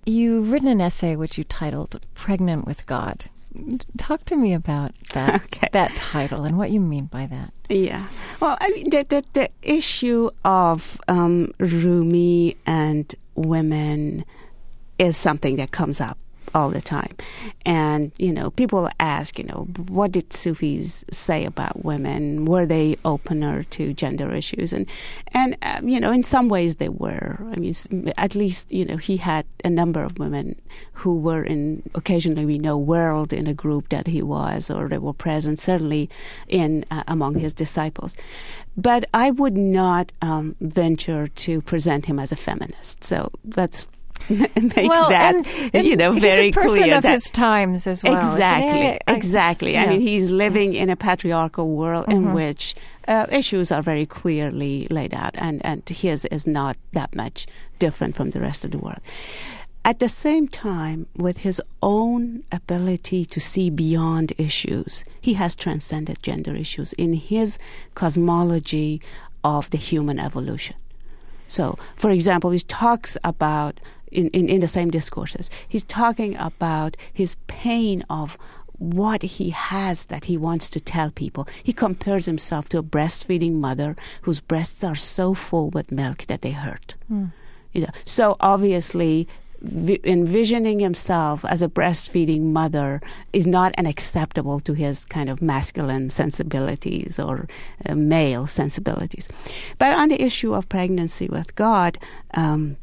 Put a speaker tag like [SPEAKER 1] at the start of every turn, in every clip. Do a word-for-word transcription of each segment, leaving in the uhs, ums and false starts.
[SPEAKER 1] you've written an essay which you titled Pregnant with God. Talk to me about that
[SPEAKER 2] okay.
[SPEAKER 1] that title and what you mean by that.
[SPEAKER 2] Yeah. Well, I mean, the, the, the issue of um, Rumi and women is something that comes up all the time. And, you know, people ask, you know, what did Sufis say about women? Were they opener to gender issues? And, and uh, you know, in some ways they were. I mean, at least, you know, he had a number of women who were in, occasionally we know, whirled in a group that he was, or they were present, certainly in uh, among his disciples. But I would not um, venture to present him as a feminist. So that's make
[SPEAKER 1] well,
[SPEAKER 2] that
[SPEAKER 1] and, and
[SPEAKER 2] you know very
[SPEAKER 1] he's a person
[SPEAKER 2] clear
[SPEAKER 1] of
[SPEAKER 2] that
[SPEAKER 1] his times as well.
[SPEAKER 2] Exactly,
[SPEAKER 1] I, I,
[SPEAKER 2] exactly.
[SPEAKER 1] yeah.
[SPEAKER 2] I mean, he's living in a patriarchal world
[SPEAKER 1] mm-hmm.
[SPEAKER 2] in which uh, issues are very clearly laid out, and and his is not that much different from the rest of the world. At the same time, with his own ability to see beyond issues, he has transcended gender issues in his cosmology of the human evolution. So, for example, he talks about, in, in, in the same discourses, he's talking about his pain of what he has that he wants to tell people. He compares himself to a breastfeeding mother whose breasts are so full with milk that they hurt. Mm. You know, so obviously, vi- envisioning himself as a breastfeeding mother is not unacceptable to his kind of masculine sensibilities or uh, male sensibilities. But on the issue of pregnancy with God, um,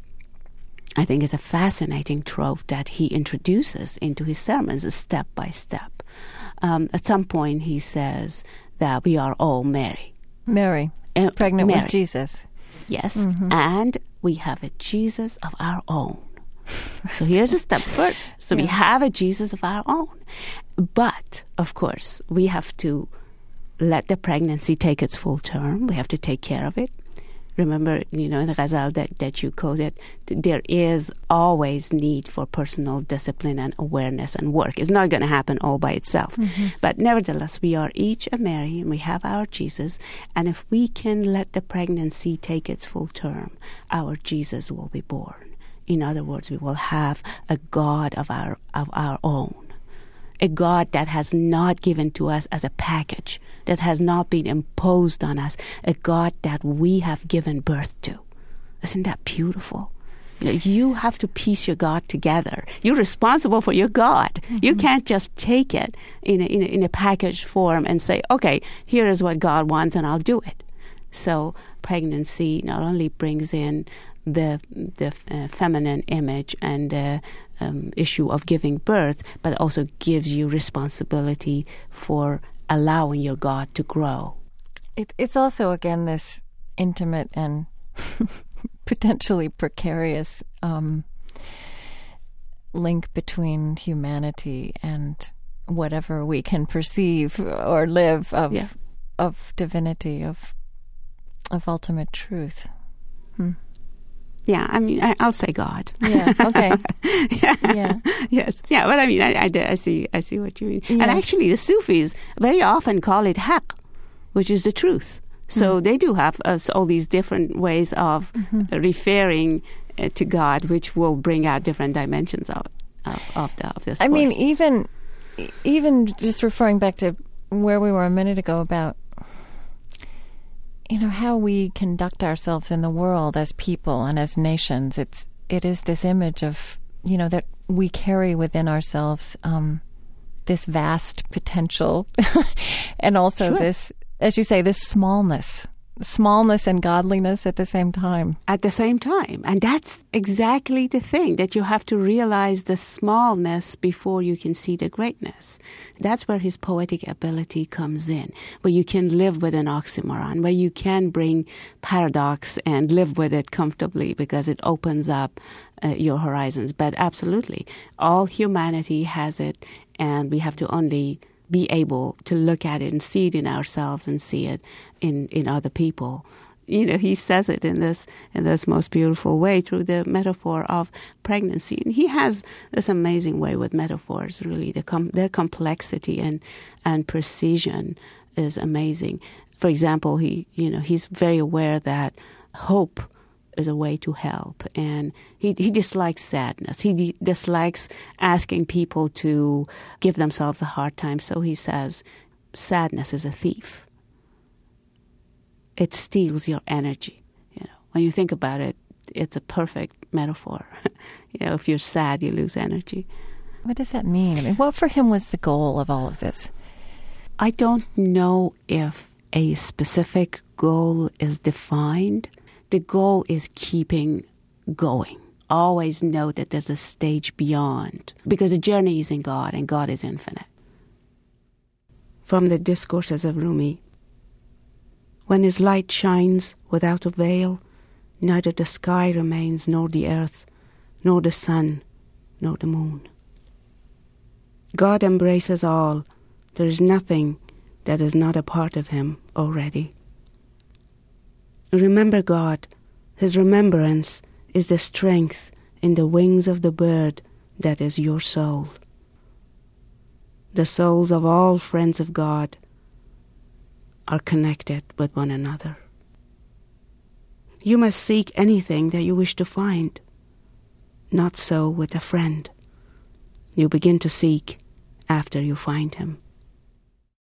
[SPEAKER 2] I think it's a fascinating trope that he introduces into his sermons, step by step. Um, at some point, he says that we are all Mary.
[SPEAKER 1] Mary,
[SPEAKER 2] uh,
[SPEAKER 1] pregnant
[SPEAKER 2] Mary.
[SPEAKER 1] with Jesus.
[SPEAKER 2] Yes,
[SPEAKER 1] mm-hmm.
[SPEAKER 2] and we have a Jesus of our own. So here's a step further. So
[SPEAKER 1] yeah.
[SPEAKER 2] we have a Jesus of our own. But, of course, we have to let the pregnancy take its full term. We have to take care of it. Remember, you know, in the Ghazal that, that you quoted, there is always need for personal discipline and awareness and work. It's not going to happen all by itself. Mm-hmm. But nevertheless, we are each a Mary and we have our Jesus. And if we can let the pregnancy take its full term, our Jesus will be born. In other words, we will have a God of our of our own. A God that has not given to us as a package, that has not been imposed on us, a God that we have given birth to. Isn't that beautiful? You know, you have to piece your God together. You're responsible for your God. Mm-hmm. You can't just take it in a, in a, in a packaged form and say, okay, here is what God wants and I'll do it. So pregnancy not only brings in the the uh, feminine image and the um, issue of giving birth, but also gives you responsibility for allowing your God to grow.
[SPEAKER 1] It, it's also, again, this intimate and potentially precarious um, link between humanity and whatever we can perceive or live of
[SPEAKER 2] yeah.
[SPEAKER 1] of divinity, of of ultimate truth. Hmm.
[SPEAKER 2] Yeah, I mean, I, I'll say God.
[SPEAKER 1] Yeah. Okay.
[SPEAKER 2] yeah.
[SPEAKER 1] yeah.
[SPEAKER 2] Yes. Yeah, but I mean, I, I, I see, I see what you mean.
[SPEAKER 1] Yeah.
[SPEAKER 2] And actually, the Sufis very often call it haq, which is the truth. So mm-hmm. they do have uh, all these different ways of mm-hmm. uh, referring uh, to God, which will bring out different dimensions of of, of the of this.
[SPEAKER 1] I
[SPEAKER 2] course.
[SPEAKER 1] mean, even even just referring back to where we were a minute ago about, you know, how we conduct ourselves in the world as people and as nations. It's it is this image of, you know, that we carry within ourselves um, this vast potential, and also
[SPEAKER 2] sure.
[SPEAKER 1] this, as you say, this smallness, smallness and godliness at the same time.
[SPEAKER 2] At the same time. And that's exactly the thing, that you have to realize the smallness before you can see the greatness. That's where his poetic ability comes in, where you can live with an oxymoron, where you can bring paradox and live with it comfortably because it opens up uh, your horizons. But absolutely, all humanity has it, and we have to only be able to look at it and see it in ourselves and see it in, in other people. You know, he says it in this in this most beautiful way through the metaphor of pregnancy. And he has this amazing way with metaphors, really. The com- their complexity and, and precision is amazing. For example, he you know he's very aware that hope as a way to help. And he, he dislikes sadness. He de- dislikes asking people to give themselves a hard time. So he says, sadness is a thief. It steals your energy. You know, when you think about it, it's a perfect metaphor. You know, if you're sad, you lose energy.
[SPEAKER 1] What does that mean? I mean, what for him was the goal of all of this?
[SPEAKER 2] I don't know if a specific goal is defined. The goal is keeping going. Always know that there's a stage beyond, because the journey is in God and God is infinite. From the Discourses of Rumi: when his light shines without a veil, neither the sky remains, nor the earth, nor the sun, nor the moon. God embraces all. There is nothing that is not a part of him already. Remember God. His remembrance is the strength in the wings of the bird that is your soul. The souls of all friends of God are connected with one another. You must seek anything that you wish to find. Not so with a friend. You begin to seek after you find him.